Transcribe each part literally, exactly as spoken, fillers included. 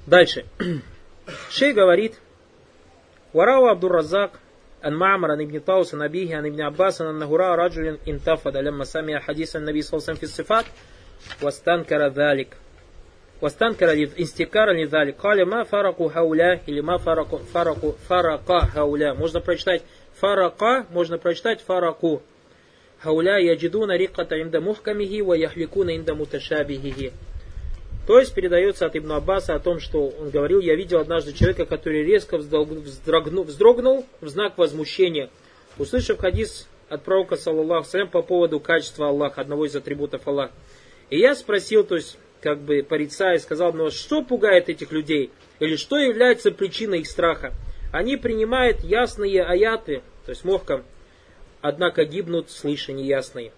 Дальше. Шейх говорит, Варау Абдур-Раззак, ан Ма'мар, ан ибн Таус, ан Абихи, ан ибн Аббас, ан Нахура, раджулин интафада, лямма самия хадисан наби салсам фис сифат, вастанкара залик. Вастанкара инстикара ли залик. Кали ма фараку хауля, или ма фараку, фараку, фарака хауля. Можно прочитать фарака, можно прочитать фараку. Хауля яджидуна риката инда мухкамихи, ва яхликуна инда муташабихихи. То есть передается от Ибн Аббаса о том, что он говорил, я видел однажды человека, который резко вздрогнул, вздрогнул в знак возмущения, услышав хадис от пророка, саллаллаху алейхи ва саллям, по поводу качества Аллаха, одного из атрибутов Аллаха. И я спросил, то есть, как бы порицая, сказал, ну что пугает этих людей, или что является причиной их страха? Они принимают ясные аяты, то есть мохкам, однако гибнут, слыша неясные.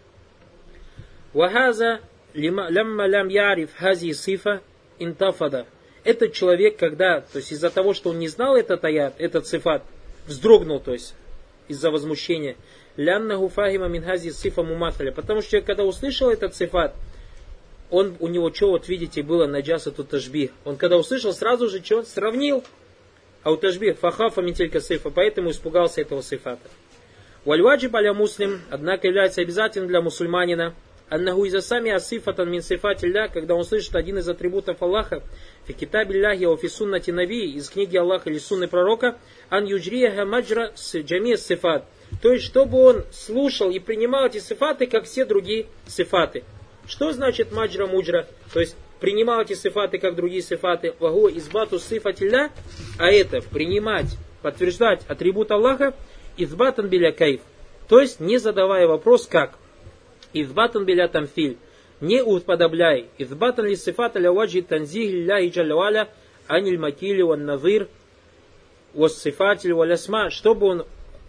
Вахаза лямма лям яриф хази сифа интафада. Этот человек, когда, то есть из-за того, что он не знал этот аят, этот сифат, вздрогнул, то есть из-за возмущения. Ляннаху фахима мин хази сифа муматаля. Потому что когда услышал этот сифат, он, у него что, вот видите, было наджасату ташбих. Он когда услышал, сразу же что? Сравнил. А у ташбих фахафа мин тилька сифа, поэтому испугался этого сифата. Вальваджиб аля муслим, однако является обязательным для мусульманина, аннаху иза сами асифатан мин сифатилля, когда он слышит один из атрибутов Аллаха, фи китабилляхи ва фи суннати нави, из книги Аллаха или сунны пророка, ан юджрияха маджра с джами сифат. То есть, чтобы он слушал и принимал эти сифаты, как все другие сифаты. Что значит маджра муджра? То есть, принимал эти сифаты, как другие сифаты. Вагу избату сифатилля, а это принимать, подтверждать атрибут Аллаха, избатан биля кайф. То есть, не задавая вопрос, как. Избатан биля тамфиль. Не уподобляй. Избатан ли сифата ля ваджи танзих ля иджаляваля аниль макили ван назир вас сифатиль валясма. Чтобы он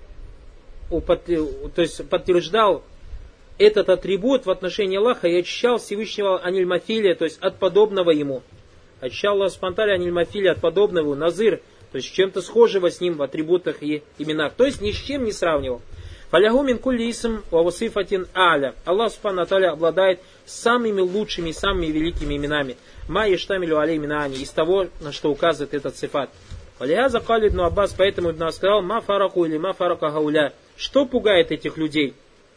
то есть, подтверждал этот атрибут в отношении Аллаха и очищал Всевышнего анильмафилия, то есть от подобного ему. Очищал Аллах спонтанно анильмафилия от подобного, назир, то есть чем-то схожего с ним в атрибутах и именах. То есть ни с чем не сравнивал. Фаляху мин кулли исм ва васифатин а'ля. Аллах субхану тааля обладает самыми лучшими и самыми великими именами. Ма ештамилю алей минани, из того, на что указывает этот сифат. Валихаза кали ибн Аббас, поэтому ибн Аббас сказал, ма фараку или ма фарака гауля. Что пугает этих людей?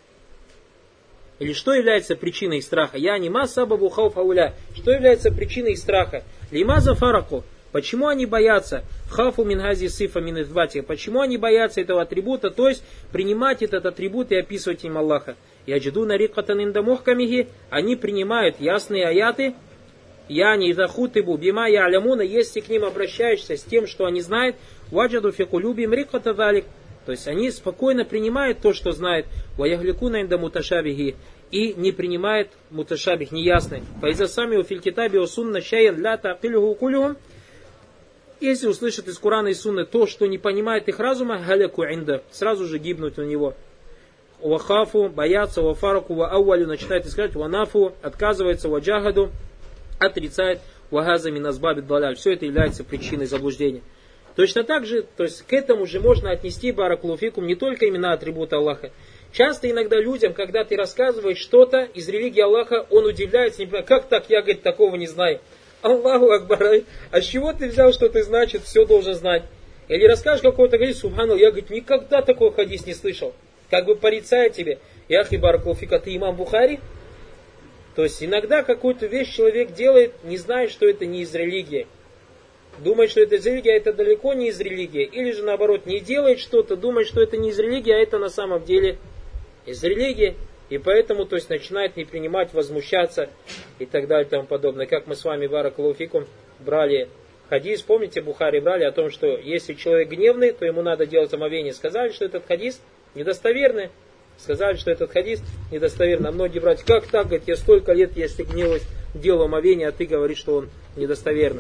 Или что является причиной их страха? Я не ма сабабу хауф гауля. Что является причиной их страха? Лимаза фараку. Почему они боятся? Хафу мингази сифа мин избати. Почему они боятся этого атрибута? То есть принимать этот атрибут и описывать им Аллаха. Яджиду нарикатан инда мухкамихи. Они принимают ясные аяты. Яни захутыбу бима я алямуна. Если к ним обращаешься с тем, что они знают, ваджаду фикулюбим риката далик. То есть они спокойно принимают то, что знают. Ваягликуна инда муташабихи. И не принимают муташабих, неясный. Фаиза сами у филькитаби у сунна шаян ля тaqилюху кулюхум. Если услышат из Курана и Сунны то, что не понимает их разума, галяку инда, сразу же гибнут у него. Вахафу, боятся, вафараку, ваауалю, начинает искать, ванафу, отказывается, ваджагаду, отрицает, вагаза миназбабит даляль. Все это является причиной заблуждения. Точно так же, то есть к этому же можно отнести баракулуфикум не только имена атрибута Аллаха. Часто иногда людям, когда ты рассказываешь что-то из религии Аллаха, он удивляется, не понимает, как так, я, говорит, такого не знаю. Аллаху Акбар, а с чего ты взял, что ты, значит, все должен знать? Или расскажешь какой-то хадис, субханаллах, я, говорит, никогда такой хадис не слышал. Как бы порицая тебе, яхи баракулуфика, ты имам Бухари? То есть иногда какую-то вещь человек делает, не зная, что это не из религии. Думает, что это из религии, а это далеко не из религии. Или же наоборот, не делает что-то, думает, что это не из религии, а это на самом деле из религии. И поэтому, то есть, начинает не принимать, возмущаться и так далее и тому подобное. Как мы с вами, баракаллаху фикум, брали хадис, помните, Бухари брали о том, что если человек гневный, то ему надо делать омовение. Сказали, что этот хадис недостоверный. Сказали, что этот хадис недостоверный. А многие братья, как так, говорит, я столько лет, если гневаюсь, делаю омовение, а ты говоришь, что он недостоверный.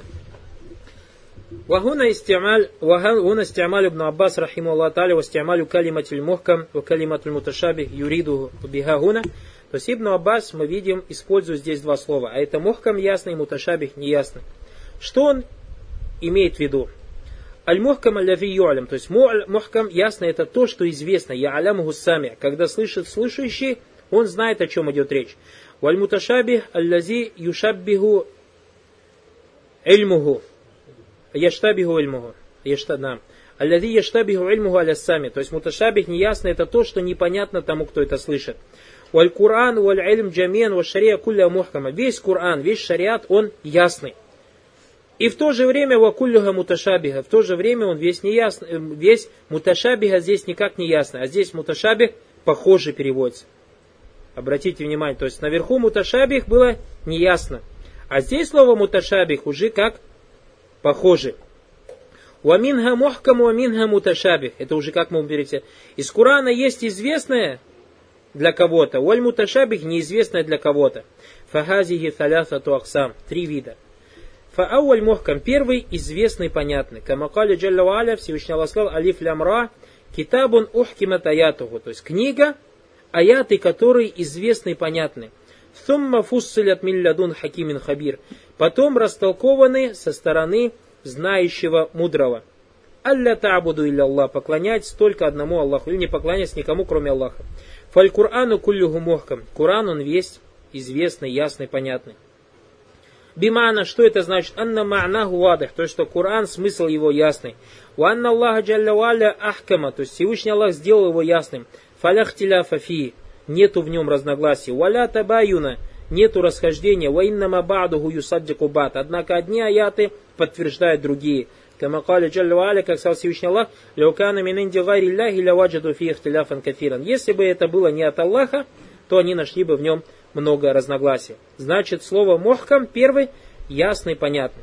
وهنا استعمال وهنا استعمال ابن عباس رحمه الله تعالى واستعمال كلمة المحكم وكلمة المتشابه يريده بها هنا. То есть Ибн Аббас, мы видим, использует здесь два слова. А это мухкам ясный, муташабих неясный. Что он имеет в виду? Аль-мухкам аль-лави ю'алям. То есть мухкам ясно это то, что известно. Я-алямуху сами. Когда слышит слышащий, он знает, о чем идет речь. Валь-муташабих аль-лази юшаббиху ильмуху. яштабиху ильмуху. Яштадам. Аллади яштабиху ильмуху аляссами. То есть муташабих неясно это то, что непонятно тому, кто это слышит. Валь Кур'ан, валь ильм джамиан, валь шария кулля мухкама. Весь Кур'ан, весь шариат, он ясный. И в то же время вакуллюха муташабиха. В то же время он весь неясный. Весь муташабиха здесь никак не ясно. А здесь муташабих похоже переводится. Обратите внимание, то есть наверху муташабих было неясно. А здесь слово муташабих уже как похоже. Уаминха мухкам, уаминха муташабих. Это уже как мы перейти. Из Курана есть известное для кого-то. Уаль муташабих неизвестное для кого-то. Фахазихи талясату аксам. Три вида. Фаауаль мухкам. Первый известный, понятный. Камакали джалла ва аля, Всевышний Аллах сказал, алиф лям ра, китабун ухкимат аятуху. То есть книга, аяты, которые известны и понятны. Сумма фуссилят милладун хакимин хабир. Потом растолкованы со стороны знающего мудрого. Алля та'буду илля Аллах. Поклоняйтесь только одному Аллаху. Или не поклоняйтесь никому, кроме Аллаха. Фаль Кур'ану куллюху мухкам. Кур'ан, он весь известный, ясный, понятный. Бимана, что это значит? Анна ма'наху вадых. То есть, что Кур'ан, смысл его ясный. Ва анна Аллаха джалля ва аля ахкама. То есть, Всевышний Аллах сделал его ясным. Фаляхтиляфа фи. Нету в нем разногласий. Валя табаюна. Нету расхождения. Ва иннама ба'духу юсаддику бат. Однако одни аяты подтверждают другие. Камакали джалля ва аля, как сказал Всевышний Аллах, ляукана мин инди гайри Аллахи ляваджаду фи ихтиляфан кафиран. Если бы это было не от Аллаха, то они нашли бы в нем много разногласий. Значит, слово мухкам, первый, ясный, понятный.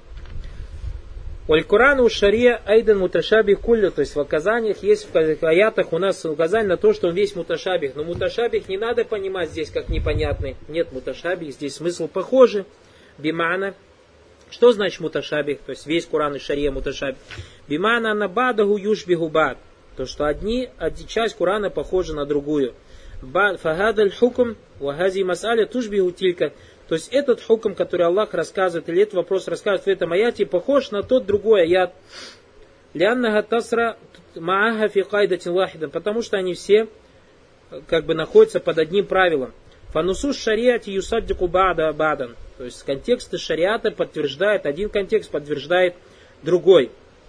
Оль Курану шария айдан муташабих куллю. То есть в указаниях есть в аятах у нас указание на то, что он весь муташабих. Но муташабих не надо понимать здесь как непонятный. Нет, муташабих, здесь смысл похожий. Бимана. Что значит муташабих? То есть весь Куран и шария муташабих. Бимана на бадаху юшбиху бад. То, что одни, одни часть Курана похожа на другую. Фагадаль хукм вагази масаля тушбиху тилька. То есть этот хукм, который Аллах рассказывает, или этот вопрос рассказывает в этом аяте, похож на тот другой аят. Ляннага тасра мааха фи кайдатин вахидан. Потому что они все как бы находятся под одним правилом. Фанусус шариати юсаддику бада бадан. То есть контексты шариата подтверждает, один контекст подтверждает другой.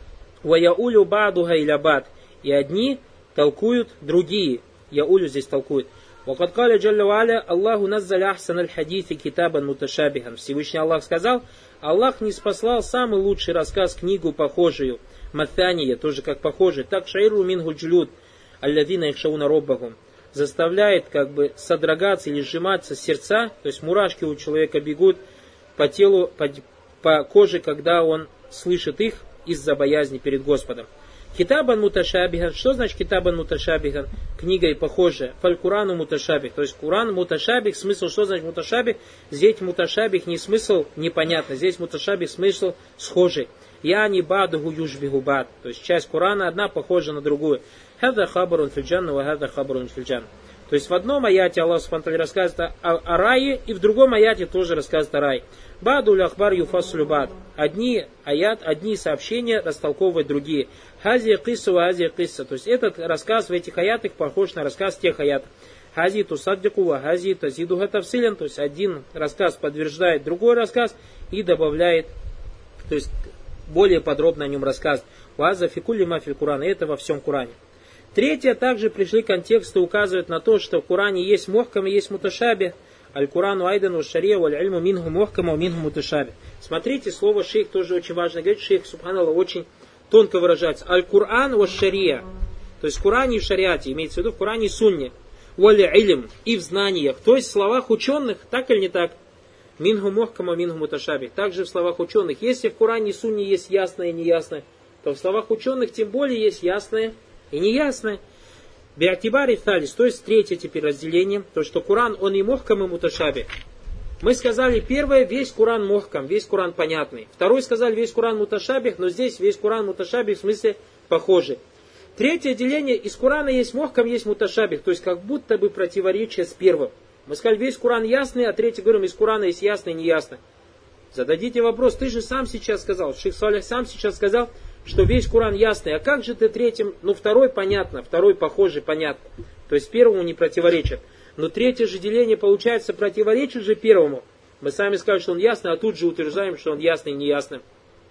Ваяулю бадуха иля бад. И одни толкуют другие. Яулю здесь толкует. وقد قال جل وعلا Аллаху наззаля ахсан аль-хадиси китабан муташабихан. Всевышний Аллах сказал, Аллах не спаслал самый лучший рассказ, книгу похожую, матания, тоже как похожий, так шаиру мингу джлюд, алладина ихшауна роббахум, заставляет как бы содрогаться или сжиматься сердца, то есть мурашки у человека бегут по телу, по, по коже, когда он слышит их из-за боязни перед Господом. Китабан муташабихан. Что значит китабан муташабихан? Книга и похожая. Фаль Курану муташабих. То есть Куран муташабих. Смысл, что значит муташабих? Здесь муташабих не смысл непонятно. Здесь муташабих смысл схожий. Я не бадуху юшбиху бад. То есть часть Курана одна похожа на другую. Хада хабарун фильджан, ва хада хабарун фильджан. То есть в одном аяте Аллах субхану ва тааля рассказывает о, о рае, и в другом аяте тоже рассказывает о рае. Баду ляхбар юфасулю бад. Одни аят, одни сообщения растолковывают другие. Хази кисса ва хази кисса. То есть этот рассказ в этих аятах похож на рассказ тех аятов. Хази тусаддику ва хази тазидуха тавсилен. То есть один рассказ подтверждает другой рассказ и добавляет, то есть более подробно о нем рассказывает. Ваза фикулли мафиль Куран. Это во всем Куране. Третье, также пришли контексты, указывают на то, что в Куране есть мухкам и есть муташаби. Аль-Курану айдан ва шария валь ильму минху мухкам ва минху муташаби. Смотрите, слово шейх тоже очень важно. Говорит, шейх, субханаллах, очень тонко выражается. Аль-Куран ва шария. То есть в Куране и в шариате, имеется в виду в Куране и сунне. Валь илм, и в знаниях. То есть в словах ученых, так или не так? Минху мухкам ва минху муташаби. Также в словах ученых. Если в Куране и сунне есть ясное и неясное, то в словах ученых тем более есть ясное и неясное. Биатибари талис, то есть третье теперь разделение, то что Куран, он и мухкам, и муташаби. Мы сказали первое, весь Куран мухкам, весь Куран понятный. Второй сказали, весь Куран муташабих, но здесь весь Куран муташабих в смысле похожий. Третье деление, из Курана есть мухкам, есть муташабих, то есть как будто бы противоречие с первым. Мы сказали, весь Куран ясный, а третий говорим, из Курана есть ясный и неясный. Зададите вопрос, ты же сам сейчас сказал, Шейх Салих сам сейчас сказал, что весь Куран ясный. А как же ты третьим? Ну, второй понятно, второй похожий понятно. То есть первому не противоречит. Но третье же деление, получается, противоречит же первому. Мы сами скажем, что он ясный, а тут же утверждаем, что он ясный и неясный.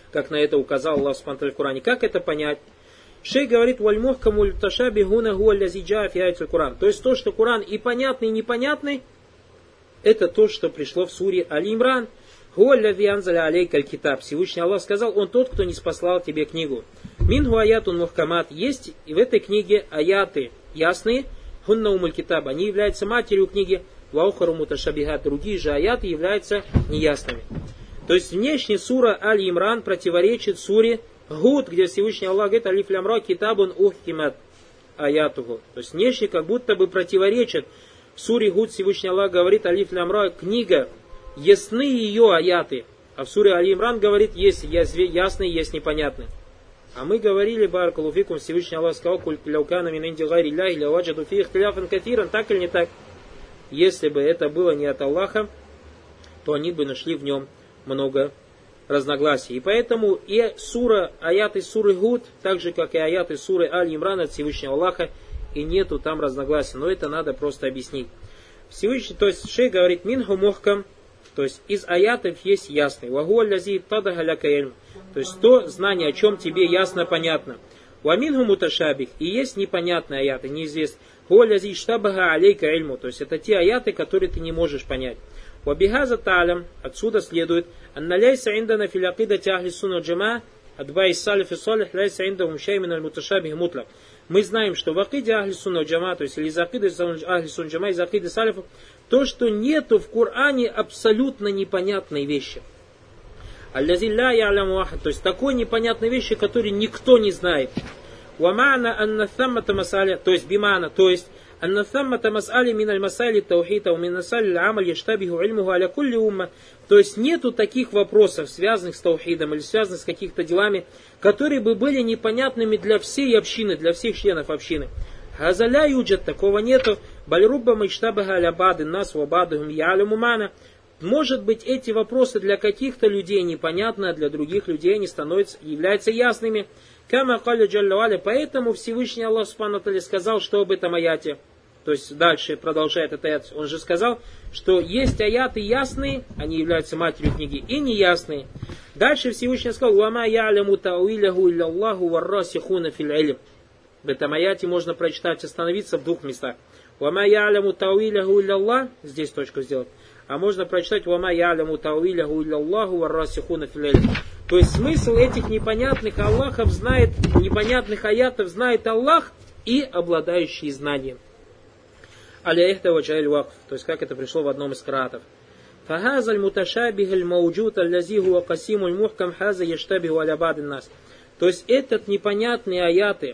как на это указал Аллах Субхану ва Тааля в Коране. Как это понять? Шейх говорит, вальмухкаму льташабихуна гуаллязиджа фиайтуль Куран. То есть то, что Коран и понятный, и непонятный, это то, что пришло в суре Али-Имран. Гуаллязи анзаля алейкаль китаб. Всевышний Аллах сказал, он тот, кто не спаслал тебе книгу. Мингу аятун мухкамат. Есть и в этой книге аяты ясные. Хунна умуль китаб. Они являются матерью книги. Ваухару муташабихат. Другие же аяты являются неясными. То есть внешне сура Али-Имран противоречит суре Гуд, где Всевышний Аллах говорит, алиф лям ра китабун ухкимат аятуху. То есть внешне как будто бы противоречит. В суре Гуд Всевышний Аллах говорит, алиф лям ра, книга, ясны ее аяты. А в суре Али-Имран говорит, есть ясные, есть непонятные. А мы говорили, баракалуфикум, Всевышний Аллах сказал, куль ляукана мин инди гайри ляхи ля ваджаду фи ихтиляфан катиран, так или не так? Если бы это было не от Аллаха, то они бы нашли в нем много разногласий. И поэтому и сура, аяты суры Гуд, так же как и аяты суры Аль-Имран от Всевышнего Аллаха, и нету там разногласий. Но это надо просто объяснить. Всевышний, то есть шейх говорит, минху мухкам, то есть из аятов есть ясный. Вагу аллази тадаха ляка ильм. То есть то знание, о чем тебе ясно понятно. Ваминху муташабих. И есть непонятные аяты, неизвестные. Гу аллази штабага алейка ильму. То есть это те аяты, которые ты не можешь понять. Вабихаза талям, отсюда следует, анна ляйса индана фил акидати ахли сунна джама, адбай салиф и салих ляйса индахум шаймин аль-муташабих мутлак. Мы знаем, что в акиде ахли сунна джама, то есть или из акиды ахли сунна джама, из акиды салифов, то, что нету в Коране абсолютно непонятной вещи. Аллази ля я'ляму ахад, то есть такой непонятной вещи, которой никто не знает. Вамана анна тhamмата масаля, то есть бимана, то есть أن ثمة مسألة من المسائل التوحيد ومن مسائل العمل يشتبه علمه على كل أمة. То есть нету таких вопросов, связанных с таухидом или связанных с какими-то делами, которые бы были непонятными для всей общины, для всех членов общины. Хазаля юджат, такого нету. Бальрубба миштабаха аля бады нас вабадахум я'аляму мана. Может быть, эти вопросы для каких-то людей непонятны, а для других людей они становятся, являются ясными. Кама каля джалля валя. Поэтому Всевышний Аллах Субхану ва Тааля сказал, что об этом аяте. То есть дальше продолжает этот аят. Он же сказал, что есть аяты ясные, они являются матерью книги, и неясные. Дальше Всевышний сказал, «Вама я'ляму тауиляху илля Аллаху варрасихуна фил илм». В этом аяте можно прочитать, остановиться в двух местах. «Вама я'ляму тауиляху илля Аллах». Здесь точку сделать. А можно прочитать «Вама я'ляму тауиляху илля Аллаху варрасихуна фил илм». То есть смысл этих непонятных Аллахов знает, непонятных аятов знает Аллах и обладающий знанием. Аляихтава чайль вакф. То есть как это пришло в одном из кратов. Фахазаль муташабихаль мауджут аллазиху ва касимуль мухкам хаза яштабиху аля бадин нас. То есть этот непонятные аяты,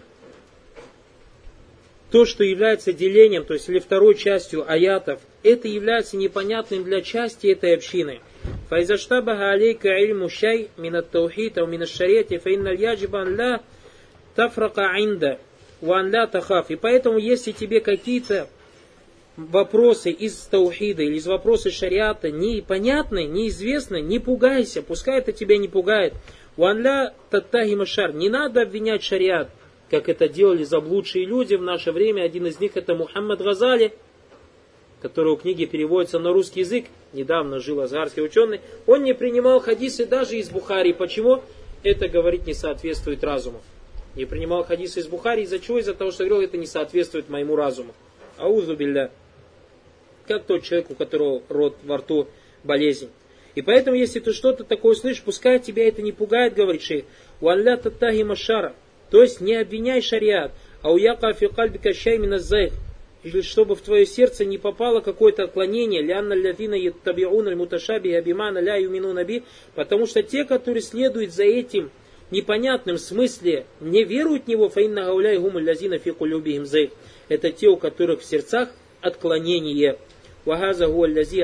то, что является делением, то есть или второй частью аятов, это является непонятным для части этой общины. Файзаштабаха алейка ильму шай минат таухита у минат шариати фаинналь яджибан ла тафрака инда ван ла тахаф. И поэтому, если тебе какие-то вопросы из таухида или из вопросов шариата непонятны, неизвестны, не пугайся, пускай это тебя не пугает. Ван ла таттахи машар. Не надо обвинять шариат, как это делали заблудшие люди в наше время. Один из них это Мухаммад Газали, которого книги переводятся на русский язык. Недавно жил азгарский ученый. Он не принимал хадисы даже из Бухари. Почему? Это, говорит, не соответствует разуму. Не принимал хадисы из Бухари. Из-за чего? Из-за того, что говорил, это не соответствует моему разуму. Аузу билля. Как тот человек, у которого рот во рту болезнь. И поэтому, если ты что-то такое слышишь, пускай тебя это не пугает, говорит шейх. Уалля таттахи машара. То есть не обвиняй шариат. А уяка фи кальбика шай мин аззайх. Или чтобы в твое сердце не попало какое-то отклонение, лянна лявина яттабиун аль-муташаби абимана ля юмину наби, потому что те, которые следуют за этим непонятным смысле, не веруют в него, фаинна гауляй гум лязина фи кулюбихим зайх. Это те, у которых в сердцах отклонение. Вахаза гу аллази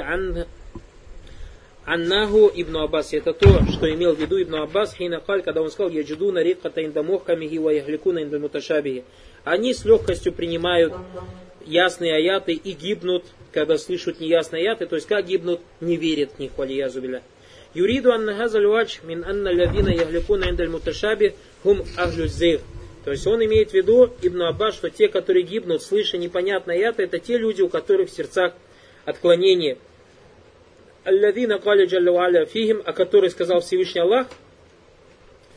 аннаху ибн Аббас. Это то, что имел в виду ибн Аббас, хина каль, когда он сказал, яджидуна риката индамохкамихи ва яхликуна индамуташабихи. Они с легкостью принимают ясные аяты и гибнут, когда слышат неясные аяты. То есть как гибнут? Не верят в них, валиязу билля. Юриду анна хазаль вадж мин анна лавина яхликуна индаль муташаби хум ахлю зейх. То есть он имеет в виду, Ибн Аббас, что те, которые гибнут, слыша непонятные аяты, это те люди, у которых в сердцах отклонение. Аллавина каля джалла ва аля фихим, о которых сказал Всевышний Аллах,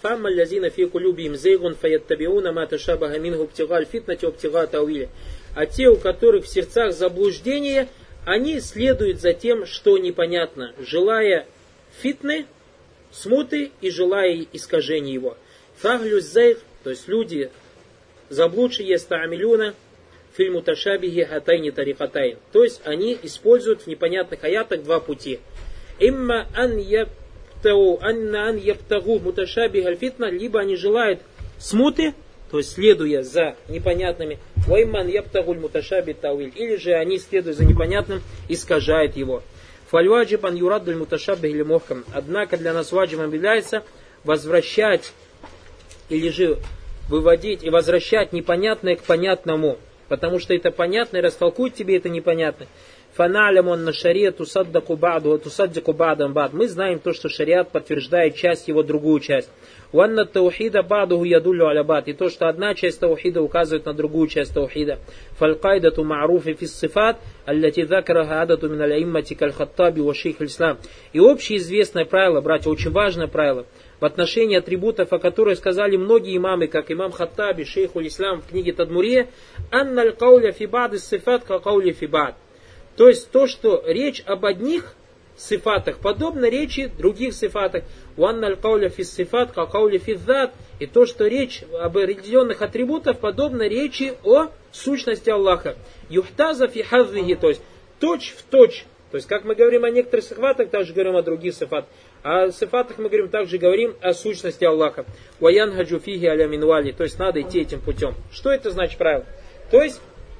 фамма лязина фи кулюбиим зейгун фаяттабиуна ма ташабаха мингу ибтигаль фитнати ибтига тауили. А те, у которых в сердцах заблуждение, они следуют за тем, что непонятно, желая фитны, смуты и желая искажения его. Фахлюс зейг, то есть люди заблудшие, ястаамилюна фильму ташабихи хатайни тарикатайн. То есть они используют в непонятных аятах два пути. Имма ан яптагу, анна ан яптагу муташабиха фитна, либо они желают смуты, то есть следуя за непонятными, вайман яптагуль муташаби тауиль, или же они, следуя за непонятным, искажают его. Фальваджиб ан юраддуль муташаби или мохкам. Однако для нас ваджибом является возвращать или же выводить и возвращать непонятное к понятному, потому что это понятное растолкует тебе это непонятное. Фаналямон на шариату саддаку баду, тусаддику бадам бад. Мы знаем то, что шариат подтверждает часть его другую часть. Ванна таухида бадуху ядулю алябад. И то, что одна часть таухида указывает на другую часть таухида. Фалкайдату ма'руфи фис сифат, аллати закараха адату мин аляиммати каль-хаттаби ва шейх ислам. И общеизвестное правило, братья, очень важное правило, в отношении атрибутов, о которых сказали многие имамы, как имам Хаттаби, шейх уль-Ислам в книге Тадмурия, анна аль-кауля фи бад ис-сифат ка каули фи бад. То есть то, что речь об одних сифатах подобно речи других сифатах. Уанна аль-кауля фи сифат ка каули фи зат. И то, что речь об определенных атрибутах подобно речи о сущности Аллаха. Юхтаза фи хазвихи, то есть точь в точь. То есть как мы говорим о некоторых сифатах, также говорим о других сифатах. А о сифатах мы говорим, также говорим о сущности Аллаха. Уаян хаджу фиги аля минвали. То есть надо идти этим путем. Что это значит правило? То есть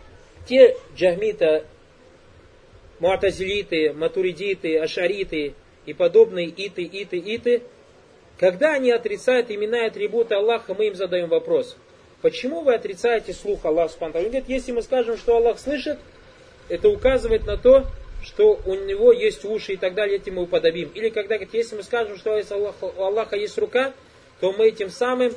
те джахмита, муатазилиты, матуридиты, ашариты и подобные иты, иты, иты, когда они отрицают имена и атрибуты Аллаха, мы им задаем вопрос. Почему вы отрицаете слух Аллаха субхану ва тааля? Он говорит, если мы скажем, что Аллах слышит, это указывает на то, что у него есть уши и так далее, этим мы уподобим. Или когда говорит, если мы скажем, что у Аллаха есть рука, то мы этим самым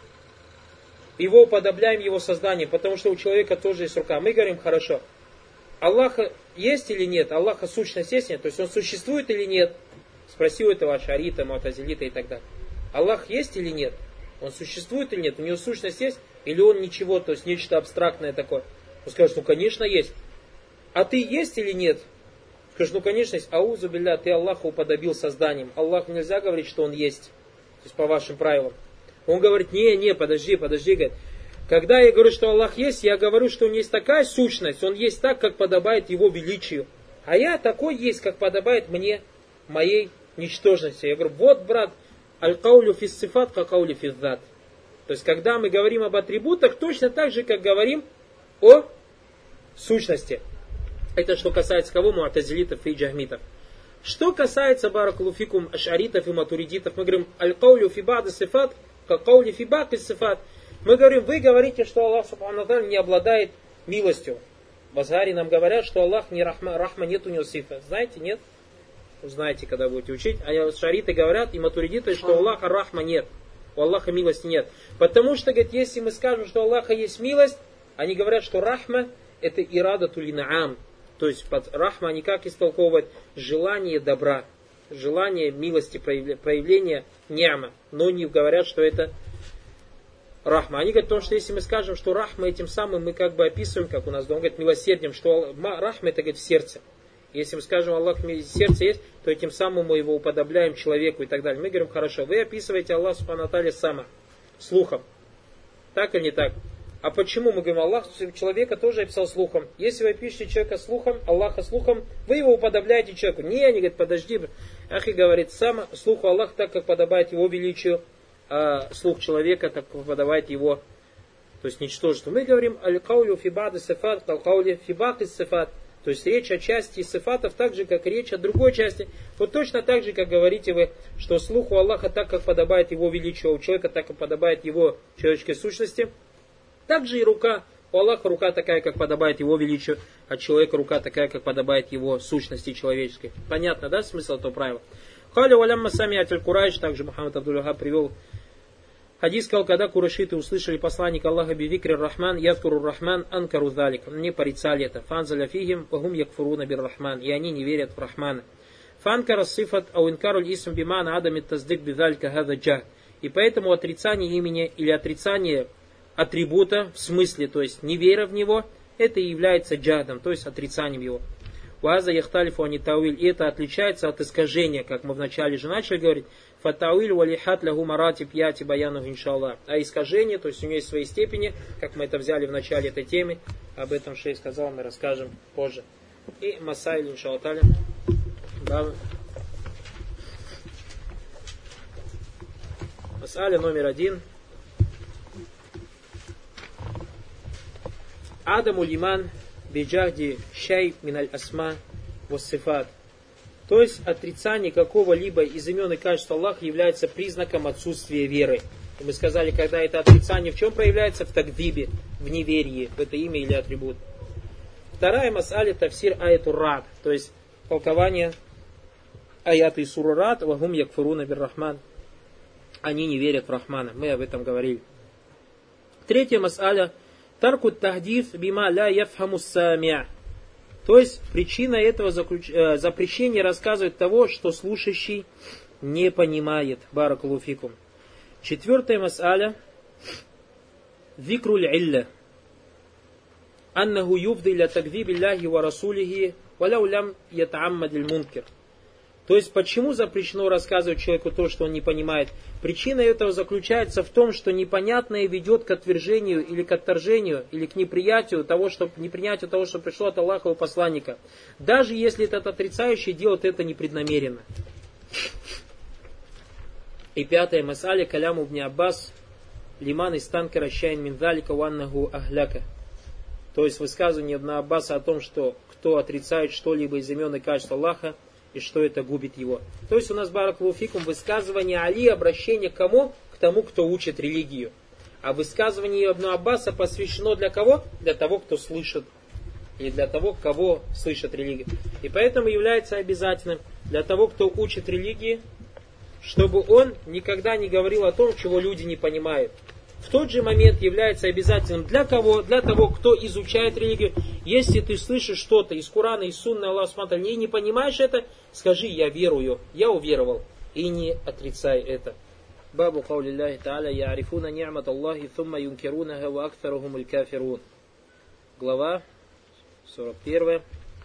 его уподобляем его созданию, потому что у человека тоже есть рука. Мы говорим, хорошо, Аллаха есть или нет? Аллаха сущность есть или нет? То есть он существует или нет? Спросил этого ашарита, муатазилита и так далее. Аллах есть или нет? Он существует или нет? У него сущность есть? Или он ничего, то есть нечто абстрактное такое? Он скажет, ну конечно есть. А ты есть или нет? Скажет, ну конечно есть. Аузу билля, ты Аллаха уподобил созданием. Аллаху нельзя говорить, что он есть. То есть по вашим правилам. Он говорит, не, не, подожди, подожди, говорит. Когда я говорю, что Аллах есть, я говорю, что у него есть такая сущность, он есть так, как подобает его величию. А я такой есть, как подобает мне, моей ничтожности. Я говорю, вот, брат, аль-каулю фис сифат, ка каули фис зат. То есть, когда мы говорим об атрибутах, точно так же, как говорим о сущности. Это что касается кого? Муатазилитов и джахмитов. Что касается баракулуфикум ашаритов и матуридитов, мы говорим, аль-каулю фи бад сифат, ка каули фи бак сифат. Мы говорим, вы говорите, что Аллах субхану ва тааля не обладает милостью. В Азгаре нам говорят, что Аллах не рахма, рахма нет у него сифа. Знаете, нет? Узнаете, когда будете учить. А шариты говорят и матуридиты, что у Аллаха рахма нет. У Аллаха милости нет. Потому что, говорит, если мы скажем, что у Аллаха есть милость, они говорят, что рахма это ирадату линаам. То есть под рахма они как истолковывают? Желание добра. Желание милости, проявление ни'ма. Но не говорят, что это рахма. Они говорят, потому что если мы скажем, что рахма этим самым мы как бы описываем, как у нас дома говорит, милосердием, что рахма это говорит в сердце. Если мы скажем, Аллах в сердце есть, то этим самым мы его уподобляем человеку и так далее. Мы говорим, хорошо, вы описываете Аллах субхану ва тааля сама, слухом. Так или не так? А почему мы говорим, Аллах человека тоже описал слухом? Если вы пишете человека слухом, Аллаха слухом, вы его уподобляете человеку. Не, они говорят, подожди. Ахи говорит, сам слуху Аллах так, как подобает его величию, а слух человека так, как подобает его, то есть ничтожеству. Мы говорим, аль-каулю фи ба'ди сифат, кал-каули фи ба'ки сифат. То есть речь о части сифатов так же, как речь о другой части. Вот точно так же, как говорите вы, что слух у Аллаха так, как подобает его величию, а у человека так, как подобает его человеческой сущности. Так же и рука. У Аллаха рука такая, как подобает его величию, а человека рука такая, как подобает его сущности человеческой. Понятно, да, смысл этого правила? Халя валямма самиат аль-Курайш, также Мухаммад Абдул-Вахаб привел хадис, сказал, когда курайшиты услышали посланника Аллаха бивикри рахман, ядкуру рахман, анкару залик. Они порицали это. Фанзаля фихим, вахум якфуруна бир рахман. И они не верят в Рахмана. Фанкара сифат, ау инкару исм бимана адамит таздик бидалька хада джах. И поэтому отрицание имени или отрицание атрибута в смысле, то есть невера в него, это и является джадом, то есть отрицанием его. Уаза яхталифу ани тауиль. И это отличается от искажения, как мы вначале же начали говорить. Фатауиль валихат лягу марати пьяти баяну иншаллах. А искажение, то есть у него есть свои степени, как мы это взяли в начале этой темы. Об этом шейх сказал, мы расскажем позже. И масайль иншаллах таля. Масаля номер один. Адаму лиман биджахди шай миналь асма воссифат. То есть отрицание какого-либо из имен и качеств Аллаха является признаком отсутствия веры. И мы сказали, когда это отрицание в чем проявляется? В тагдибе, в неверии, в это имя или атрибут. Вторая мас'аля тафсир аяту рад, то есть толкование аята из суры Рад, вагум якфуруна бир рахман. Они не верят в Рахмана. Мы об этом говорили. Третья мас'аля тарку тахдиф бима ля яфхаму сами'а. То есть причина этого заключ... э, запрещения рассказывает того, что слушающий не понимает. Баракаллаху фикум. Четвертая мас'аля викруль илля. Аннаху юфди ля такдиби Аллахи ва расулихи валяу лям ятааммадиль мункер. То есть, почему запрещено рассказывать человеку то, что он не понимает? Причина этого заключается в том, что непонятное ведет к отвержению или к отторжению, или к неприятию того, что, непринятию того, что пришло от Аллаха и посланника. Даже если этот отрицающий делает это непреднамеренно. И пятая мас'аля каляму ибн Аббас лиман истанкара шайн мин залика ваннаху ахляка. То есть, высказывание ибн Аббаса о том, что кто отрицает что-либо из имен и качеств Аллаха, и что это губит его. То есть у нас баракаллаху фикум высказывание Али, обращение к кому? К тому, кто учит религию. А высказывание Ибн Аббаса посвящено для кого? Для того, кто слышит. Или для того, кого слышит религия. И поэтому является обязательным для того, кто учит религии, чтобы он никогда не говорил о том, чего люди не понимают. В тот же момент является обязательным для кого? Для того, кто изучает религию. Если ты слышишь что-то из Корана, из Сунны Аллаха Субхану и не понимаешь это, скажи: я верую, я уверовал. И не отрицай это. Бабу каули Аллахи Та'аля я'рифуна ни'мат Аллахи thumma юнкирунаха ва актарухумуль кафирун. Глава сорок первая.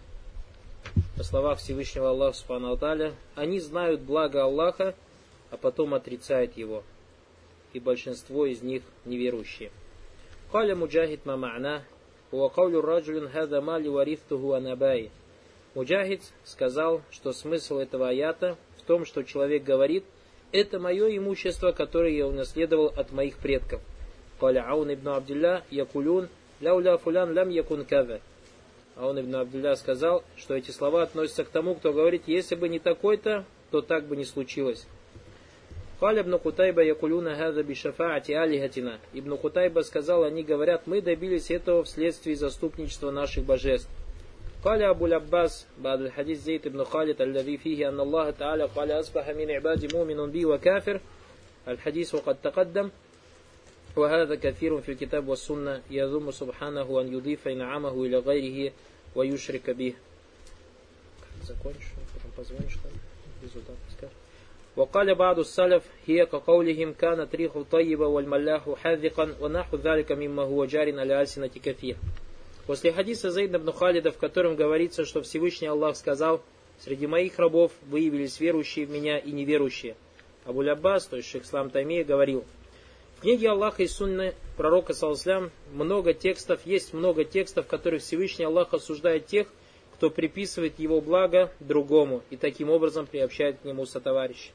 По словам Всевышнего Аллаха Субхану Та'аля, они знают благо Аллаха, а потом отрицают его. И большинство из них неверующие. Каля муджахид ма ма'на, ва каулю раджулин хада мали варифтуху анабай. Муджахид сказал, что смысл этого аята в том, что человек говорит: это мое имущество, которое я унаследовал от моих предков. Каля Аун ибн Абдилля якулюн ляуля фулян лям якун кава. Аун ибн Абдилля сказал, что эти слова относятся к тому, кто говорит: если бы не такой-то, то так бы не случилось. Каля ибн Кутайба якулюна хаза бишафаати алихатина. Ибн Кутайба сказал, они говорят: мы добились этого вследствие заступничества наших божеств. Каля Абу Аббас бад аль-хадис Зейд ибн Халид аллави фихи анна Аллаха та'аля каля асбаха мин ибади муминун би ва кафир. Аль-хадис вакад такаддам. وهذا كثير في الكتاب والسنة يذم سبحانه أن يضيف إنعامه إلى غيره ويشرك به. Закончишь, потом позвонишь, результат скажешь. وقال بعض السلف هي كقولهم كانت ريح طيبة والملاح حاذقا ونحو ذلك مما هو جار على ألسنة كثير. После хадиса Зейда ибн Халида, в котором говорится, что Всевышний Аллах сказал: среди моих рабов выявились верующие в меня и неверующие. Абу Аббас, то есть шейх Ислам Таймия, говорил: в книге Аллаха и Сунны пророка саллаллаху много текстов, есть много текстов, в которых Всевышний Аллах осуждает тех, кто приписывает его благо другому и таким образом приобщает к нему сотоварища.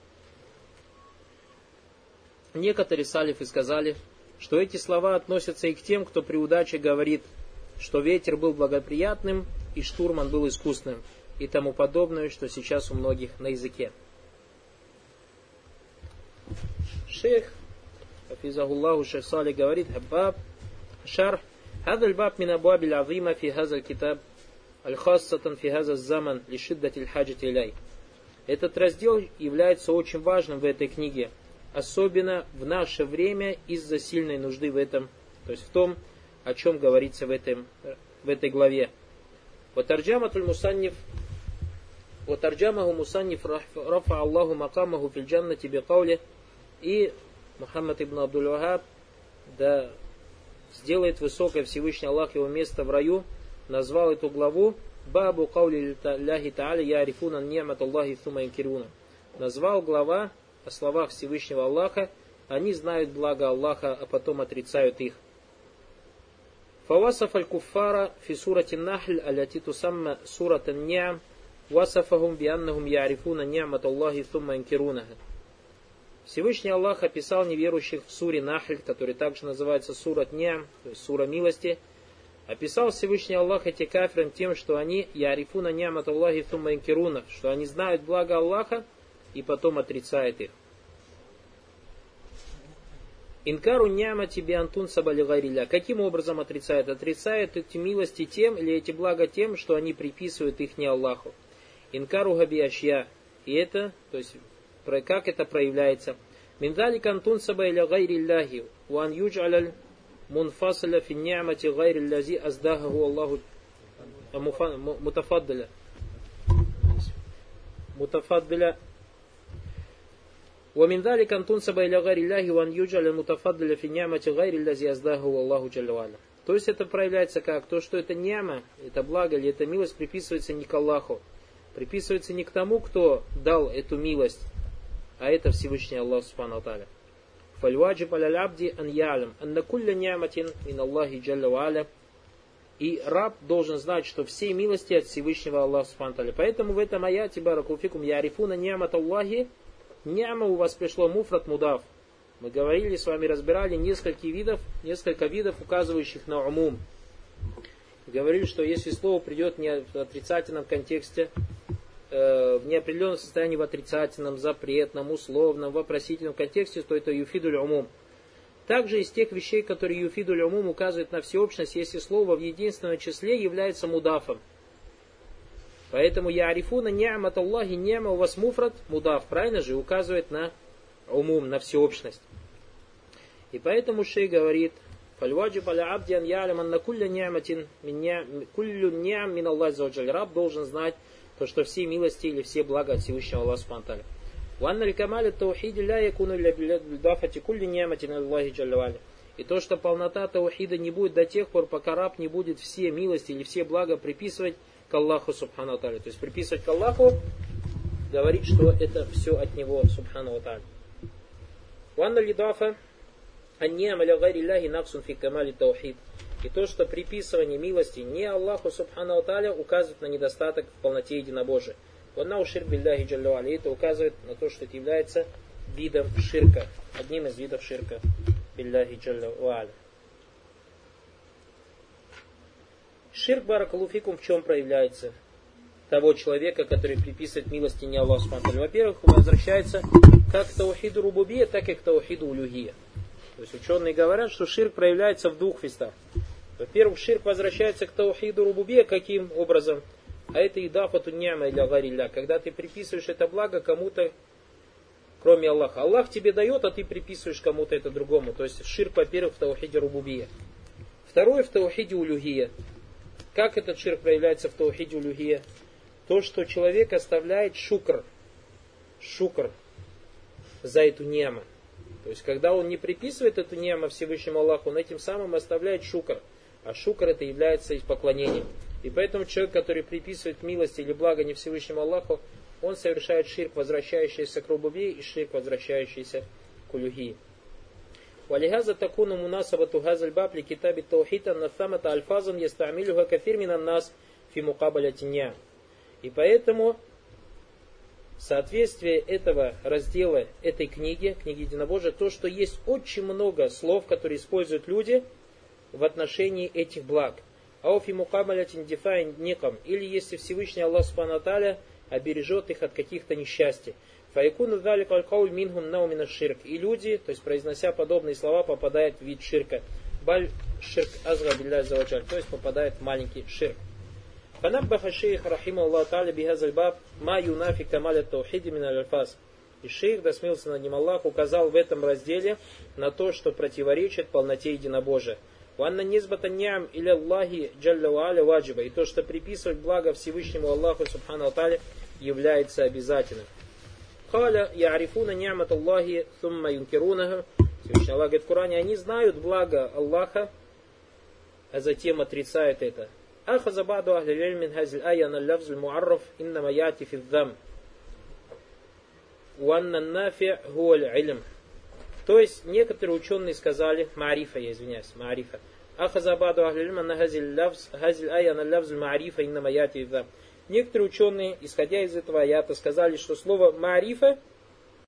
Некоторые салифы сказали, что эти слова относятся и к тем, кто при удаче говорит, что ветер был благоприятным и штурман был искусным и тому подобное, что сейчас у многих на языке. Шейх Хафизахуллаху шейх Салих говорит: Баб шарх هذا الباب من أبواب العظيمة في هذا الكتاب الخاصة في هذا الزمن لشدة الحاجة إليه. Этот раздел является очень важным в этой книге, особенно в наше время из-за сильной нужды в этом, то есть в том, о чем говорится в, этом, в этой главе. Ватарджаматуль мусанниф Ватарджамаху мусанниф рафа Аллаху макамаху филь джаннати бикаули. И Мухаммад ибн Абдуль-Вахаб, да сделает высокое Всевышний Аллах его место в раю, назвал эту главу Бабу каули ляхи та'аля ярифуна ни'мат Аллахи thuма инкируна. Назвал глава о словах Всевышнего Аллаха, они знают благо Аллаха, а потом отрицают их. Фавасаф аль-куффара фи сурати Нахль аляти тусамма сурат ан-Ни'ам васафахум бианнахум ярифуна ни'мат Аллахи thuма инкирунаха. Всевышний Аллах описал неверующих в суре Нахль, который также называется сурат Ни'ам, то есть сура милости. Описал Всевышний Аллах эти кафирам тем, что они ярифуна ни'мат Аллахи thuма инкируна, что они знают благо Аллаха и потом отрицают их. Инкару ни'мати би антун сабали гайрилля. Каким образом отрицают? Отрицают эти милости тем или эти блага тем, что они приписывают их не Аллаху. Инкару габи ашья. И это, то есть, как это проявляется? Миндали кантун сабали гайрилляхи. Уан юджаляль мунфасаля фи ни'мати гайриллязи аздахаху Аллаху мутафаддаля. Мутафаддаля. ومن ذلك أن تنسب إلى غير الله وأن يجعل المتفضل في نعمة غير الذي أزداه الله جل وعلا. То есть это проявляется как? То, что это ни'ма, это благо или эта милость приписывается не к Аллаху, приписывается не к тому, кто дал эту милость, а это Всевышний Аллах Субхану ва Тааля. فالواجب على العبد أن يعلم أن كل نعمة من الله جل وعلا. И раб должен знать, что все милости от Всевышнего Аллаха Субхану ва Тааля. Поэтому в этом аяте баракулфикум ярифуна ни'мат Аллахи. Ни'ма у вас пришло муфрат мудаф. Мы говорили, с вами разбирали несколько видов, несколько видов, указывающих на умум. Говорили, что если слово придет не в отрицательном контексте, э, в неопределенном состоянии, в отрицательном, запретном, условном, вопросительном контексте, то это юфидуль умум. Также из тех вещей, которые юфидуль умум указывают на всеобщность, если слово в единственном числе является мудафом. Поэтому ярифуна ни'мат Аллахи, ни'ма у вас муфрат мудаф, правильно же, указывает на умум, на всеобщность. И поэтому шейх говорит: фальваджиб аля абди ан я'лам анна кулля ни'матин мин куллю ни'ам мин Аллахи аззаваджаль. Раб должен знать то, что все милости или все блага от Всевышнего Аллаха субхану ва тааля. Ва анна аль-камаль ат-таухиди ля якуну илля билдафати кулли ни'матин Аллахи джалля ва аля. И то, что полнота таухида не будет до тех пор, пока раб не будет все милости или все блага приписывать к Аллаху субхану ва тааля. То есть приписывать к Аллаху, говорить, что это все от него субхану ва тааля. Ванна лидафа анниам аля гайри ляхи наксун фи камали таухид. И то, что приписывание милости не Аллаху субхану ва тааля, указывает на недостаток в полноте единобожия. Ванна ушир билляхи джалля ва аля. Это указывает на то, что это является видом ширка, одним из видов ширка билляхи джалля ва аля. Ширк баракалуфикум в чем проявляется? Того человека, который приписывает милости не Аллаху субхану ва тааля. Во-первых, возвращается как к таухиду рубубия, так и к таухиду улюхия. То есть ученые говорят, что ширк проявляется в двух местах. Во-первых, ширк возвращается к таухиду рубубия. Каким образом? А это идафату ни'ма иля гарилля. Когда ты приписываешь это благо кому-то, кроме Аллаха. Аллах тебе дает, а ты приписываешь кому-то это другому. То есть ширк, во-первых, в таухиде рубубия. Второе, в таухиде улюхия. Как этот ширк проявляется в таухиде улюхия? То, что человек оставляет шукр, шукр за эту ни'му. То есть, когда он не приписывает эту ни'му Всевышнему Аллаху, он этим самым оставляет шукр. А шукр это является поклонением. И поэтому человек, который приписывает милость или благо не Всевышнему Аллаху, он совершает ширк, возвращающийся к рубубии, и ширк, возвращающийся к улюхии. ولهذا تكون مناسبة هذا الباب لكتاب التوحيد أن ثمة ألفاظ يستعملها كثير من الناس في مقابلة النعم. И поэтому соответствие этого раздела, этой книги, книги Единобожия, то, что есть очень много слов, которые используют люди в отношении этих благ. Ауфи мукабалятин дифайн никам. Или если Всевышний Аллах Субхану ва Тааля обережет их от каких-то несчастий. Файкуну залик аль-кауль минхум наумина ширк. И люди, то есть произнося подобные слова, попадают в вид ширка. Баль ширк азга билля заваджаль. То есть попадает в маленький ширк. Фанаббаха шейх рахима Аллах Тааля бихазаль баб ма юнафи камаля таухиди мин аль-альфаз. И шейх, да смился над ним Аллах, указал в этом разделе на то, что противоречит полноте единобожия. Ванна низбата ни'ам иля Аллахи джалля ва аля ваджиба. И то, что приписывать благо Всевышнему Аллаху субхану ва тааля, является обязательным. Халя я'рифуна ни'мат Аллахи сумма юнкирунаху. Всевышний Аллах говорит в Коране, они знают благо Аллаха, а затем отрицают это. Ахаза ба'ду ахли иль мин хазиль ая на лавзуль муарраф иннама яти фи ддам. Уанна нафи хуаль илм. То есть некоторые ученые сказали, маарифа, я извиняюсь, маарифа. Ахаза ба'ду ахли иль на хазиль лавз, хазиль ая на лавзуль маарифа иннама яти фи ддам. Некоторые ученые, исходя из этого аята, сказали, что слово маарифа